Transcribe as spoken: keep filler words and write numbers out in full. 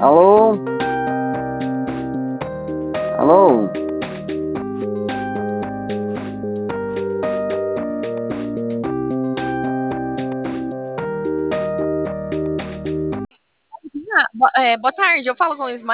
Alô? Alô? Ah, bo- é, boa tarde, eu falo com o Ismael.